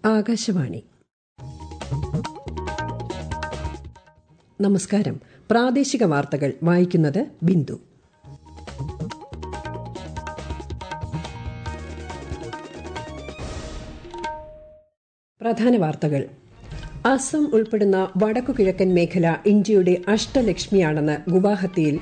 ആകാശവാണി. നമസ്കാരം. പ്രാദേശിക വാർത്തകൾ വായിക്കുന്നത് ബിന്ദു. പ്രധാന വാർത്തകൾ. അസം ഉൾപ്പെടുന്ന വടക്കുകിഴക്കൻ മേഖല ഇന്ത്യയുടെ അഷ്ടലക്ഷ്മിയാണെന്ന് ഗുവാഹത്തിയിൽ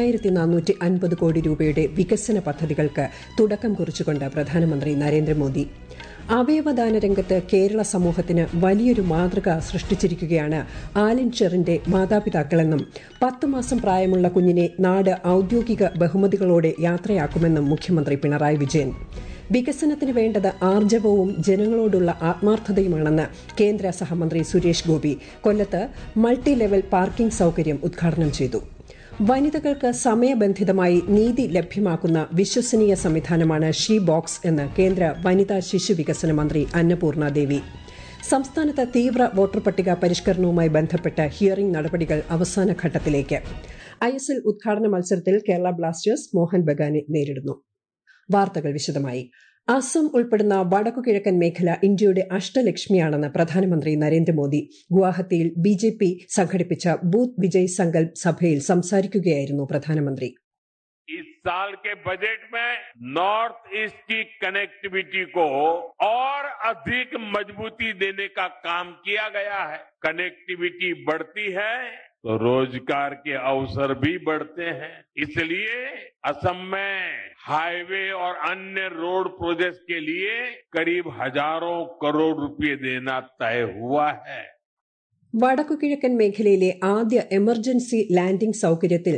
5450 കോടി രൂപയുടെ വികസന പദ്ധതികൾക്ക് തുടക്കം കുറിച്ചുകൊണ്ട് പ്രധാനമന്ത്രി നരേന്ദ്രമോദി. അവയവദാന രംഗത്ത് കേരള സമൂഹത്തിന് വലിയൊരു മാതൃക സൃഷ്ടിച്ചിരിക്കുകയാണ് ആലിൻ ഷെറിന്റെ മാതാപിതാക്കളെന്നും 10 മാസം പ്രായമുള്ള കുഞ്ഞിനെ നാട് ഔദ്യോഗിക ബഹുമതികളോടെ യാത്രയാക്കുമെന്നും മുഖ്യമന്ത്രി പിണറായി വിജയൻ. വികസനത്തിന് വേണ്ടത് ആർജവവും ജനങ്ങളോടുള്ള ആത്മാർത്ഥതയുമാണെന്ന് കേന്ദ്ര സഹമന്ത്രി സുരേഷ് ഗോപി കൊല്ലത്ത് മൾട്ടി ലെവൽ പാർക്കിംഗ് സൌകര്യം ഉദ്ഘാടനം ചെയ്തു. വനിതകൾക്ക് സമയബന്ധിതമായി നീതി ലഭ്യമാക്കുന്ന വിശ്വസനീയ സംവിധാനമാണ് ഷീ ബോക്സ് എന്ന് കേന്ദ്ര വനിതാ ശിശു വികസന മന്ത്രി അന്നപൂർണ ദേവി. സംസ്ഥാനത്ത് തീവ്ര വോട്ടർ പട്ടിക പരിഷ്കരണവുമായി ബന്ധപ്പെട്ട ഹിയറിംഗ് നടപടികൾ അവസാന ഘട്ടത്തിലേക്ക്. ISL ഉദ്ഘാടന മത്സരത്തിൽ കേരള ബ്ലാസ്റ്റേഴ്സ് മോഹൻ ബഗാനെ നേരിടുന്നു. വാർത്തകൾ വിശദമായി. അസം ഉൾപ്പെടുന്ന വടക്കുകിഴക്കൻ മേഖല ഇന്ത്യയുടെ അഷ്ടലക്ഷ്മിയാണെന്ന് പ്രധാനമന്ത്രി നരേന്ദ്രമോദി ഗുവാഹത്തിയിൽ BJP സംഘടിപ്പിച്ച ബൂത്ത് വിജയ് സങ്കൽപ് സഭയിൽ സംസാരിക്കുകയായിരുന്നു പ്രധാനമന്ത്രി. इस साल के बजट में नॉर्थ ईस्ट की कनेक्टिविटी को और अधिक मजबूती देने का काम किया गया है. कनेक्टिविटी बढ़ती है तो रोजगार के अवसर भी बढ़ते हैं. इसलिए असम में हाईवे और अन्य रोड प्रोजेक्ट के लिए करीब हजारों करोड़ रुपए देना तय हुआ है. വടക്കുകിഴക്കൻ മേഖലയിലെ ആദ്യ എമർജൻസി ലാൻഡിംഗ് സൌകര്യത്തിൽ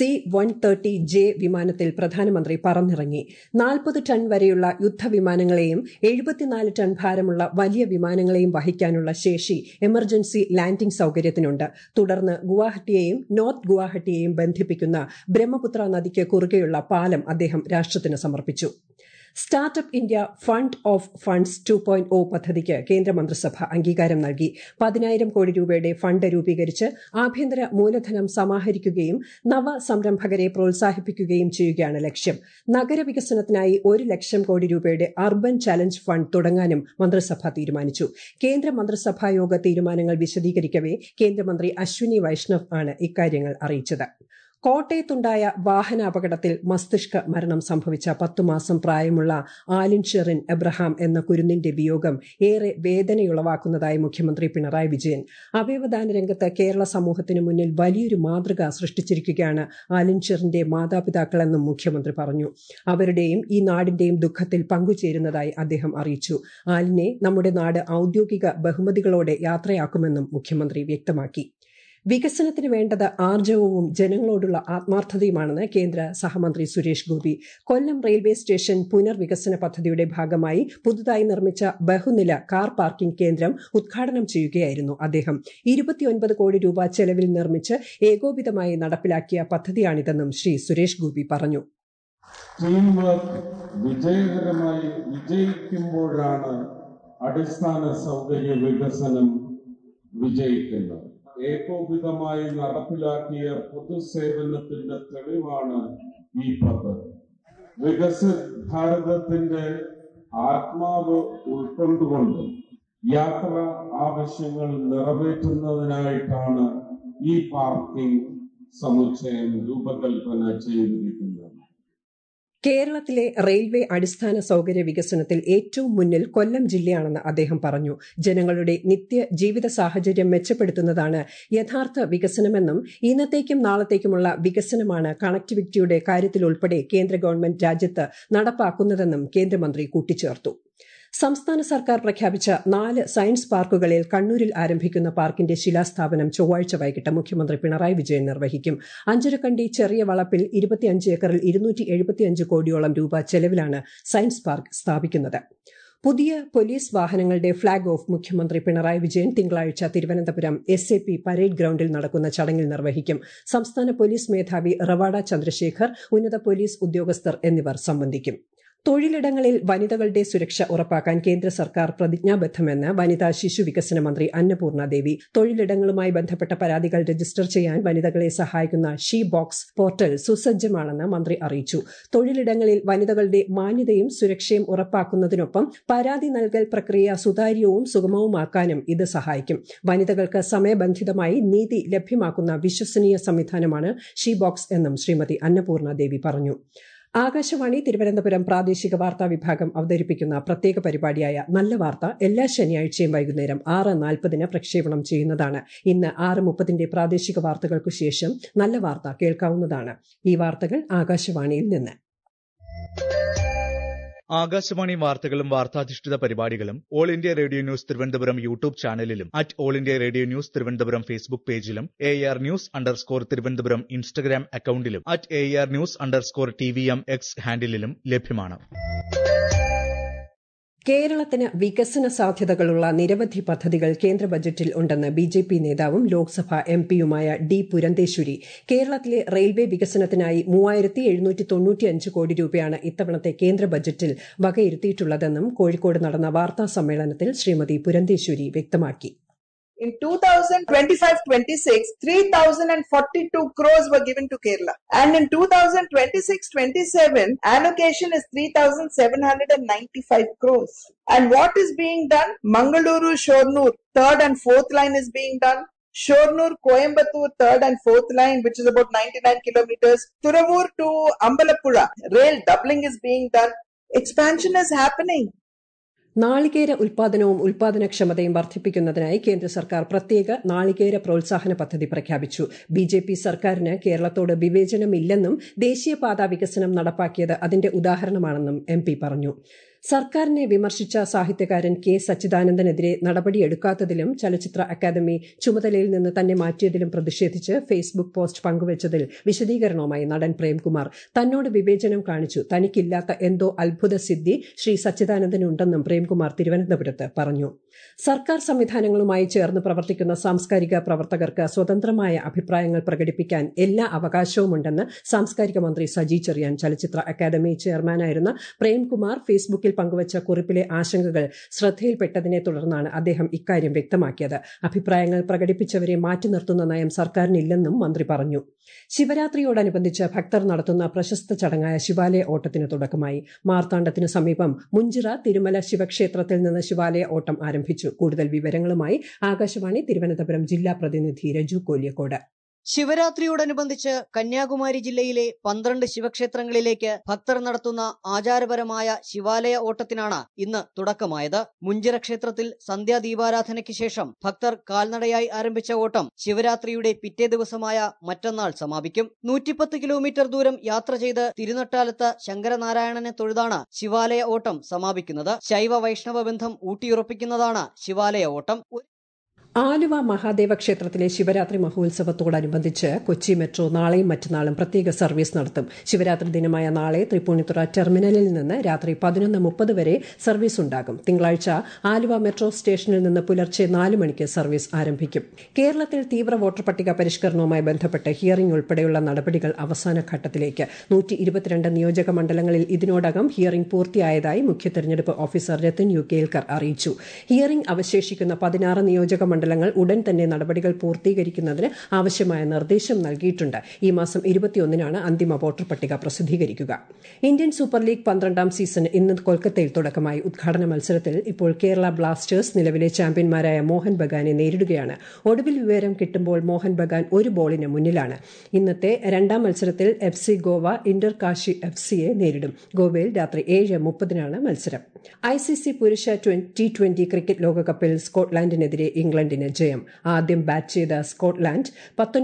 C-130J വിമാനത്തിൽ പ്രധാനമന്ത്രി പറന്നിറങ്ങി. 40 ടൺ വരെയുള്ള യുദ്ധവിമാനങ്ങളെയും 74 ടൺ ഭാരമുള്ള വലിയ വിമാനങ്ങളെയും വഹിക്കാനുള്ള ശേഷി എമർജൻസി ലാൻഡിംഗ് സൌകര്യത്തിനുണ്ട്. തുടർന്ന് ഗുവാഹട്ടിയെയും നോർത്ത് ഗുവാഹട്ടിയെയും ബന്ധിപ്പിക്കുന്ന ബ്രഹ്മപുത്ര നദിക്ക് കുറുകെയുള്ള പാലം അദ്ദേഹം രാഷ്ട്രത്തിന് സമർപ്പിച്ചു. Startup India fund of funds 2.0 പദ്ധതിക്ക് കേന്ദ്രമന്ത്രിസഭ അംഗീകാരം നൽകി. 10,000 കോടി രൂപയുടെ ഫണ്ട് രൂപീകരിച്ച് ആഭ്യന്തര മൂലധനം സമാഹരിക്കുകയും നവസംരംഭകരെ പ്രോത്സാഹിപ്പിക്കുകയും ചെയ്യുകയാണ് ലക്ഷ്യം. നഗരവികസനത്തിനായി 1 ലക്ഷം കോടി രൂപയുടെ അർബൻ ചലഞ്ച് ഫണ്ട് തുടങ്ങാനും മന്ത്രിസഭ തീരുമാനിച്ചു. കേന്ദ്ര മന്ത്രിസഭാ യോഗ തീരുമാനങ്ങൾ വിശദീകരിക്കവെ കേന്ദ്രമന്ത്രി അശ്വിനി വൈഷ്ണവ് ആണ് ഇക്കാര്യങ്ങൾ അറിയിച്ചത്. കോട്ടയത്തുണ്ടായ വാഹനാപകടത്തിൽ മസ്തിഷ്ക മരണം സംഭവിച്ച 10 മാസം പ്രായമുള്ള ആലിൻ ഷെറിൻ എബ്രഹാം എന്ന കുരുന്നിന്റെ വിയോഗം ഏറെ വേദനയുളവാക്കുന്നതായി മുഖ്യമന്ത്രി പിണറായി വിജയൻ. അവയവദാന രംഗത്ത് കേരള സമൂഹത്തിന് മുന്നിൽ വലിയൊരു മാതൃക സൃഷ്ടിച്ചിരിക്കുകയാണ് ആലിൻ ഷെറിന്റെ മാതാപിതാക്കളെന്നും മുഖ്യമന്ത്രി പറഞ്ഞു. അവരുടെയും ഈ നാടിന്റെയും ദുഃഖത്തിൽ പങ്കുചേരുന്നതായി അദ്ദേഹം അറിയിച്ചു. ആലിനെ നമ്മുടെ നാട് ഔദ്യോഗിക ബഹുമതികളോടെ യാത്രയാക്കുമെന്നും മുഖ്യമന്ത്രി വ്യക്തമാക്കി. വികസനത്തിന് വേണ്ടത് ആർജവവും ജനങ്ങളോടുള്ള ആത്മാർത്ഥതയുമാണെന്ന് കേന്ദ്ര സഹമന്ത്രി സുരേഷ് ഗോപി. കൊല്ലം റെയിൽവേ സ്റ്റേഷൻ പുനർവികസന പദ്ധതിയുടെ ഭാഗമായി പുതുതായി നിർമ്മിച്ച ബഹുനില കാർ പാർക്കിംഗ് കേന്ദ്രം ഉദ്ഘാടനം ചെയ്യുകയായിരുന്നു അദ്ദേഹം. 29 കോടി രൂപ ചെലവിൽ നിർമ്മിച്ച് ഏകോപിതമായി നടപ്പിലാക്കിയ പദ്ധതിയാണിതെന്നും ശ്രീ സുരേഷ് ഗോപി പറഞ്ഞു. ടീം വർക്ക് വിജയകരമായി വിജയിക്കുമ്പോഴാണ് അടിസ്ഥാന സൗകര്യ വികസനം വിജയിക്കുന്നത്. ഏകോപിതമായി നടപ്പിലാക്കിയ പൊതുസേവനത്തിന്റെ തെളിവാണ് ഈ പദ്ധതി. വികസിത ഭാരതത്തിന്റെ ആത്മാവ് ഉൾക്കൊണ്ടുകൊണ്ട് യാത്രാ ആവശ്യങ്ങൾ നിറവേറ്റുന്നതിനായിട്ടാണ് ഈ പാർക്കിംഗ് സമുച്ചയം രൂപകൽപ്പന ചെയ്തിരിക്കുന്നത്. കേരളത്തിലെ റെയിൽവേ അടിസ്ഥാന സൌകര്യ വികസനത്തിൽ ഏറ്റവും മുന്നിൽ കൊല്ലം ജില്ലയാണെന്ന് അദ്ദേഹം പറഞ്ഞു. ജനങ്ങളുടെ നിത്യ ജീവിത സാഹചര്യം മെച്ചപ്പെടുത്തുന്നതാണ് യഥാർത്ഥ വികസനമെന്നും ഇന്നത്തേക്കും നാളത്തേക്കുമുള്ള വികസനമാണ് കണക്ടിവിറ്റിയുടെ കാര്യത്തിലുൾപ്പെടെ കേന്ദ്ര ഗവൺമെന്റ് രാജ്യത്ത് നടപ്പാക്കുന്നതെന്നും കേന്ദ്രമന്ത്രി കൂട്ടിച്ചേർത്തു. സംസ്ഥാന സർക്കാർ പ്രഖ്യാപിച്ച 4 സയൻസ് പാർക്കുകളിൽ കണ്ണൂരിൽ ആരംഭിക്കുന്ന പാർക്കിന്റെ ശിലാസ്ഥാപനം ചൊവ്വാഴ്ച വൈകിട്ട് മുഖ്യമന്ത്രി പിണറായി വിജയൻ നിർവഹിക്കും. അഞ്ചരക്കണ്ടി ചെറിയ വളപ്പിൽ 25 ഏക്കറിൽ 275 കോടിയോളം രൂപ ചെലവിലാണ് സയൻസ് പാർക്ക് സ്ഥാപിക്കുന്നത്. പുതിയ പോലീസ് വാഹനങ്ങളുടെ ഫ്ളാഗ് ഓഫ് മുഖ്യമന്ത്രി പിണറായി വിജയൻ തിങ്കളാഴ്ച തിരുവനന്തപുരം SAP പരേഡ് ഗ്രൌണ്ടിൽ നടക്കുന്ന ചടങ്ങിൽ നിർവഹിക്കും. സംസ്ഥാന പോലീസ് മേധാവി റവാഡ ചന്ദ്രശേഖർ, ഉന്നത പോലീസ് ഉദ്യോഗസ്ഥർ എന്നിവർ സംബന്ധിക്കും. തൊഴിലിടങ്ങളിൽ വനിതകളുടെ സുരക്ഷ ഉറപ്പാക്കാൻ കേന്ദ്ര സർക്കാർ പ്രതിജ്ഞാബദ്ധമെന്ന് വനിതാ ശിശു വികസന മന്ത്രി അന്നപൂർണ ദേവി. തൊഴിലിടങ്ങളുമായി ബന്ധപ്പെട്ട പരാതികൾ രജിസ്റ്റർ ചെയ്യാൻ വനിതകളെ സഹായിക്കുന്ന ഷീ ബോക്സ് പോർട്ടൽ സുസജ്ജമാണെന്ന് മന്ത്രി അറിയിച്ചു. തൊഴിലിടങ്ങളിൽ വനിതകളുടെ മാന്യതയും സുരക്ഷയും ഉറപ്പാക്കുന്നതിനൊപ്പം പരാതി നൽകൽ പ്രക്രിയ സുതാര്യവും സുഗമവുമാക്കാനും ഇത് സഹായിക്കും. വനിതകൾക്ക് സമയബന്ധിതമായി നീതി ലഭ്യമാക്കുന്ന വിശ്വസനീയ സംവിധാനമാണ് ഷീ ബോക്സ് എന്നും ശ്രീമതി അന്നപൂർണ ദേവി പറഞ്ഞു. ആകാശവാണി തിരുവനന്തപുരം പ്രാദേശിക വാർത്താ വിഭാഗം അവതരിപ്പിക്കുന്ന പ്രത്യേക പരിപാടിയായ നല്ല വാർത്ത എല്ലാ ശനിയാഴ്ചയും വൈകുന്നേരം 6:40 പ്രക്ഷേപണം ചെയ്യുന്നതാണ്. ഇന്ന് 6:30 പ്രാദേശിക വാർത്തകൾക്കു ശേഷം നല്ല വാർത്ത കേൾക്കാവുന്നതാണ്. ഈ വാർത്തകൾ ആകാശവാണിയിൽ നിന്ന്. ആകാശവാണി വാർത്തകളും വാർത്താധിഷ്ഠിത പരിപാടികളും all India radio news Thiruvananthapuram YouTube ചാനലിലും all India radio news Thiruvananthapuram Facebook പേജിലും AR News_ തിരുവനന്തപുരം ഇൻസ്റ്റഗ്രാം അക്കൌണ്ടിലും AR News_TVM X ഹാൻഡിലും ലഭ്യമാണ്. കേരളത്തിന് വികസന സാധ്യതകളുള്ള നിരവധി പദ്ധതികൾ കേന്ദ്ര ബജറ്റിൽ ഉണ്ടെന്ന് BJP നേതാവും ലോക്സഭാ MPയുമായ D. പുരന്തേശ്വരി. കേരളത്തിലെ റെയിൽവേ വികസനത്തിനായി 3795 കോടി രൂപയാണ് ഇത്തവണത്തെ കേന്ദ്ര ബജറ്റിൽ വകയിരുത്തിയിട്ടുള്ളതെന്നും കോഴിക്കോട് നടന്ന വാർത്താ സമ്മേളനത്തിൽ ശ്രീമതി പുരന്തേശ്വരി വ്യക്തമാക്കി. In 2025-26, 3,042 crores were given to Kerala. And in 2026-27, allocation is 3,795 crores. And what is being done? Mangaluru, Shornur, third and fourth line is being done. Shornur, Coimbatore, third and fourth line, which is about 99 kilometers. Thuravur to Ambalappuzha, rail doubling is being done. Expansion is happening. നാളികേര ഉൽപാദനവും ഉൽപാദനക്ഷമതയും വർദ്ധിപ്പിക്കുന്നതിനായി കേന്ദ്ര സർക്കാർ പ്രത്യേക നാളികേര പ്രോത്സാഹന പദ്ധതി പ്രഖ്യാപിച്ചു. BJP സർക്കാരിന് കേരളത്തോട് വിവേചനമില്ലെന്നും ദേശീയപാതാ വികസനം നടപ്പാക്കിയത് അതിന്റെ ഉദാഹരണമാണെന്നും MP പറഞ്ഞു. സർക്കാരിനെ വിമർശിച്ച സാഹിത്യകാരൻ K. സച്ചിദാനന്ദനെതിരെ നടപടിയെടുക്കാത്തതിലും ചലച്ചിത്ര അക്കാദമി ചുമതലയിൽ നിന്ന് തന്നെ മാറ്റിയതിലും പ്രതിഷേധിച്ച് ഫേസ്ബുക്ക് പോസ്റ്റ് പങ്കുവച്ചതിൽ വിശദീകരണവുമായി നടൻ പ്രേംകുമാർ തന്നോട് വിവേചനം കാണിച്ചു, തനിക്കില്ലാത്ത എന്തോ അത്ഭുത സിദ്ധി ശ്രീ സച്ചിദാനന്ദനുണ്ടെന്നും പ്രേംകുമാർ തിരുവനന്തപുരത്ത് പറഞ്ഞു. സർക്കാർ സംവിധാനങ്ങളുമായി ചേർന്ന് പ്രവർത്തിക്കുന്ന സാംസ്കാരിക പ്രവർത്തകർക്ക് സ്വതന്ത്രമായ അഭിപ്രായങ്ങൾ പ്രകടിപ്പിക്കാൻ എല്ലാ അവകാശവുമുണ്ടെന്ന് സാംസ്കാരിക മന്ത്രി സജി ചെറിയാൻ. ചലച്ചിത്ര അക്കാദമി ചെയർമാനായിരുന്ന പ്രേംകുമാർ ഫേസ്ബുക്കിൽ പങ്കുവച്ച കുറിപ്പിലെ ആശങ്കകൾ ശ്രദ്ധയിൽപ്പെട്ടതിനെ തുടർന്നാണ് അദ്ദേഹം ഇക്കാര്യം വ്യക്തമാക്കിയത്. അഭിപ്രായങ്ങൾ പ്രകടിപ്പിച്ചവരെ മാറ്റി നിർത്തുന്ന നയം സർക്കാരിനില്ലെന്നും മന്ത്രി പറഞ്ഞു. ശിവരാത്രിയോടനുബന്ധിച്ച് ഭക്തർ നടത്തുന്ന പ്രശസ്ത ചടങ്ങായ ശിവാലയ ഓട്ടത്തിന് തുടക്കമായി. മാർത്താണ്ഡത്തിന് സമീപം മുഞ്ചിറ തിരുമല ശിവക്ഷേത്രത്തിൽ നിന്ന് ശിവാലയ ഓട്ടം ആരംഭിച്ചു. കൂടുതൽ വിവരങ്ങളുമായി ആകാശവാണി തിരുവനന്തപുരം ജില്ലാ പ്രതിനിധി രജു കോല്യക്കോട്. ശിവരാത്രിയോടനുബന്ധിച്ച് കന്യാകുമാരി ജില്ലയിലെ 12 ശിവക്ഷേത്രങ്ങളിലേക്ക് ഭക്തർ നടത്തുന്ന ആചാരപരമായ ശിവാലയ ഓട്ടത്തിനാണ് ഇന്ന് തുടക്കമായത്. മുഞ്ചിറ ക്ഷേത്രത്തിൽ സന്ധ്യാദീപാരാധനയ്ക്ക് ശേഷം ഭക്തർ കാൽനടയായി ആരംഭിച്ച ഓട്ടം ശിവരാത്രിയുടെ പിറ്റേ ദിവസമായ മറ്റന്നാൾ സമാപിക്കും. 110 കിലോമീറ്റർ ദൂരം യാത്ര ചെയ്ത് തിരുനട്ടാലത്ത് ശങ്കരനാരായണനെ തൊഴുതാണ് ശിവാലയ ഓട്ടം സമാപിക്കുന്നത്. ശൈവ വൈഷ്ണവ ബന്ധം ഊട്ടിയുറപ്പിക്കുന്നതാണ് ശിവാലയ ഓട്ടം. ആലുവ മഹാദേവ ക്ഷേത്രത്തിലെ ശിവരാത്രി മഹോത്സവത്തോടനുബന്ധിച്ച് കൊച്ചി മെട്രോ നാളെയും മറ്റന്നാളും പ്രത്യേക സർവീസ് നടത്തും. ശിവരാത്രി ദിനമായ നാളെ തൃപ്പൂണിത്തുറ ടെർമിനലിൽ നിന്ന് രാത്രി 11:30 വരെ സർവീസ് ഉണ്ടാകും. തിങ്കളാഴ്ച ആലുവ മെട്രോ സ്റ്റേഷനിൽ നിന്ന് പുലർച്ചെ 4 മണിക്ക് സർവീസ് ആരംഭിക്കും. കേരളത്തിൽ തീവ്ര വോട്ടർ പട്ടിക പരിഷ്കരണവുമായി ബന്ധപ്പെട്ട് ഹിയറിംഗ് ഉൾപ്പെടെയുള്ള നടപടികൾ അവസാന ഘട്ടത്തിലേക്ക്. 122 നിയോജക മണ്ഡലങ്ങളിൽ ഇതിനോടകം ഹിയറിംഗ് പൂർത്തിയായതായി മുഖ്യ തെരഞ്ഞെടുപ്പ് ഓഫീസർ രത്തൻ യു കേൽക്കർ അറിയിച്ചു. ഹിയറിംഗ് അവശേഷിക്കുന്ന 16 നിയോജക മണ്ഡലങ്ങൾ ഉടൻ തന്നെ നടപടികൾ പൂർത്തീകരിക്കുന്നതിന് ആവശ്യമായ നിർദ്ദേശം നൽകിയിട്ടുണ്ട്. ഈ മാസം 21-നാണ് അന്തിമ വോട്ടർ പട്ടിക പ്രസിദ്ധീകരിക്കുക. ഇന്ത്യൻ സൂപ്പർ ലീഗ് 12ാം സീസൺ ഇന്ന് കൊൽക്കത്തയിൽ തുടക്കമായി. ഉദ്ഘാടന മത്സരത്തിൽ ഇപ്പോൾ കേരള ബ്ലാസ്റ്റേഴ്സ് നിലവിലെ ചാമ്പ്യന്മാരായ മോഹൻ ബഗാനെ നേരിടുകയാണ്. ഒടുവിൽ വിവരം കിട്ടുമ്പോൾ മോഹൻ ബഗാൻ 1 ബോളിന് മുന്നിലാണ്. ഇന്നത്തെ 2ാം മത്സരത്തിൽ FC ഗോവ ഇന്റർ കാശി FCയെ നേരിടും. ഗോവയിൽ രാത്രി 7:30-നാണ് മത്സരം. ICC പുരുഷ T20 ക്രിക്കറ്റ് ലോകകപ്പിൽ സ്കോട്ട്ലാൻഡിനെതിരെ ഇംഗ്ലണ്ടിന് ജയം. ആദ്യം ബാറ്റ് ചെയ്ത സ്കോട്ട്ലാൻഡ്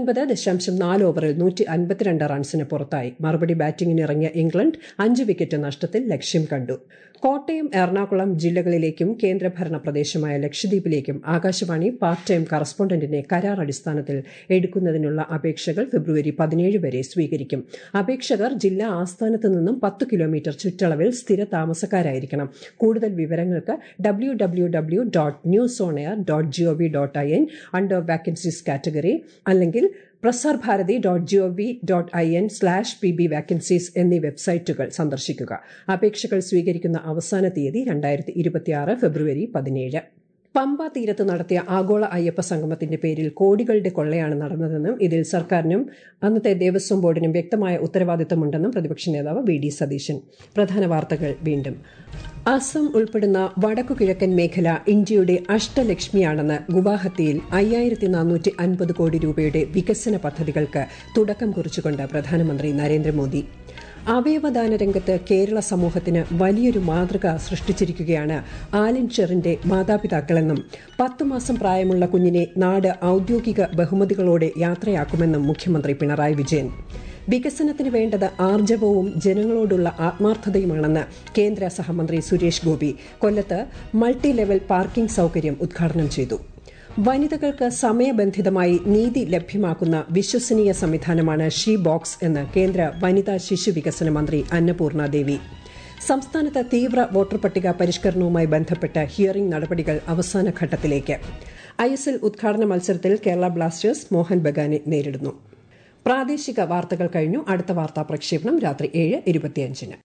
19.4 ഓവറിൽ 152 റൺസിന് പുറത്തായി. മറുപടി ബാറ്റിംഗിനിറങ്ങിയ ഇംഗ്ലണ്ട് 5 വിക്കറ്റ് നഷ്ടത്തിൽ ലക്ഷ്യം കണ്ടു. കോട്ടയം, എറണാകുളം ജില്ലകളിലേക്കും കേന്ദ്രഭരണ പ്രദേശമായ ലക്ഷദ്വീപിലേക്കും ആകാശവാണി പാർട്ട് ടൈം കറസ്പോണ്ടന്റിനെ കരാർ അടിസ്ഥാനത്തിൽ എടുക്കുന്നതിനുള്ള അപേക്ഷകൾ ഫെബ്രുവരി 17 വരെ സ്വീകരിക്കും. അപേക്ഷകർ ജില്ലാ ആസ്ഥാനത്ത് നിന്നും 10 കിലോമീറ്റർ ചുറ്റളവിൽ സ്ഥിര താമസക്കാരായിരിക്കണം. കൂടുതൽ വിവരങ്ങൾക്ക് www.newsonair.gov.in അണ്ടർ വാക്കൻസീസ് കാറ്റഗറി അല്ലെങ്കിൽ prasarbharati.gov.in/pb vacancies എന്നീ വെബ്സൈറ്റുകൾ സന്ദർശിക്കുക. അപേക്ഷകൾ സ്വീകരിക്കുന്ന അവസാന തീയതി 2026 ഫെബ്രുവരി 17. പമ്പ തീരത്ത് നടത്തിയ ആഗോള അയ്യപ്പ സംഗമത്തിന്റെ പേരിൽ കോടികളുടെ കൊള്ളയാണ് നടന്നതെന്നും ഇതിൽ സർക്കാരിനും അന്നത്തെ ദേവസ്വം ബോർഡിനും വ്യക്തമായ ഉത്തരവാദിത്തമുണ്ടെന്നും പ്രതിപക്ഷ നേതാവ് വി ഡി സതീശൻ. പ്രധാന വാർത്തകൾ വീണ്ടും. അസം ഉൾപ്പെടുന്ന വടക്കുകിഴക്കൻ മേഖല ഇന്ത്യയുടെ അഷ്ടലക്ഷ്മിയാണെന്ന് ഗുവാഹത്തിയിൽ 5450 കോടി രൂപയുടെ വികസന പദ്ധതികൾക്ക് തുടക്കം കുറിച്ചുകൊണ്ട് പ്രധാനമന്ത്രി നരേന്ദ്രമോദി. അവയവദാന രംഗത്ത് കേരള സമൂഹത്തിന് വലിയൊരു മാതൃക സൃഷ്ടിച്ചിരിക്കുകയാണ് ആലിൻ ചെറിന്റെ മാതാപിതാക്കളെന്നും 10 മാസം പ്രായമുള്ള കുഞ്ഞിനെ നാട് ഔദ്യോഗിക ബഹുമതികളോടെ യാത്രയാക്കുമെന്നും മുഖ്യമന്ത്രി പിണറായി വിജയൻ. വികസനത്തിന് വേണ്ടത് ആർജവവും ജനങ്ങളോടുള്ള ആത്മാർത്ഥതയുമാണെന്ന് കേന്ദ്ര സഹമന്ത്രി സുരേഷ് ഗോപി കൊല്ലത്ത് മൾട്ടി ലെവൽ പാർക്കിംഗ് സൌകര്യം ഉദ്ഘാടനം ചെയ്തു. വനിതകൾക്ക് സമയബന്ധിതമായി നീതി ലഭ്യമാക്കുന്ന വിശ്വസനീയ സംവിധാനമാണ് ഷീ ബോക്സ് എന്ന് കേന്ദ്ര വനിതാ ശിശു വികസന മന്ത്രി അന്നപൂർണ ദേവി. സംസ്ഥാനത്ത് തീവ്ര വോട്ടർ പട്ടിക പരിഷ്കരണവുമായി ബന്ധപ്പെട്ട ഹിയറിംഗ് നടപടികൾ അവസാന ഘട്ടത്തിലേക്ക്. ISL ഉദ്ഘാടന മത്സരത്തിൽ കേരള ബ്ലാസ്റ്റേഴ്സ് മോഹൻ ബഗാനെ നേരിടുന്നു. പ്രാദേശിക വാർത്തകൾ കഴിഞ്ഞു. അടുത്ത വാർത്താ പ്രക്ഷേപണം രാത്രി 7:25.